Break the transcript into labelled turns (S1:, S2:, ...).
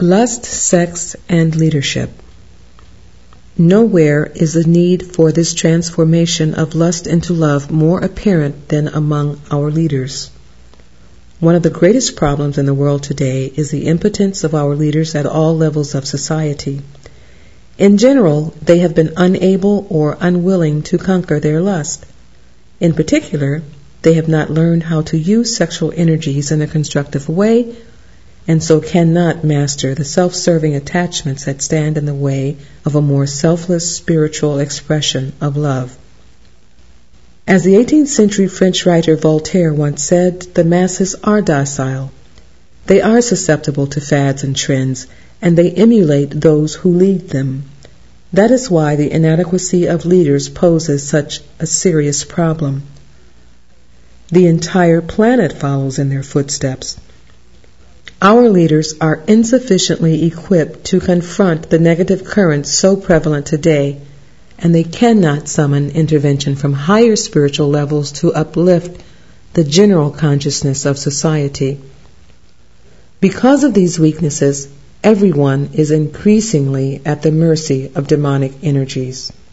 S1: Lust, sex, and leadership. Nowhere is the need for this transformation of lust into love more apparent than among our leaders. One of the greatest problems in the world today is the impotence of our leaders at all levels of society. In general, they have been unable or unwilling to conquer their lust. In particular, they have not learned how to use sexual energies in a constructive way, and so cannot master the self-serving attachments that stand in the way of a more selfless spiritual expression of love. As the 18th century French writer Voltaire once said, the masses are docile. They are susceptible to fads and trends, and they emulate those who lead them. That is why the inadequacy of leaders poses such a serious problem. The entire planet follows in their footsteps. Our leaders are insufficiently equipped to confront the negative currents so prevalent today, and they cannot summon intervention from higher spiritual levels to uplift the general consciousness of society. Because of these weaknesses, everyone is increasingly at the mercy of demonic energies.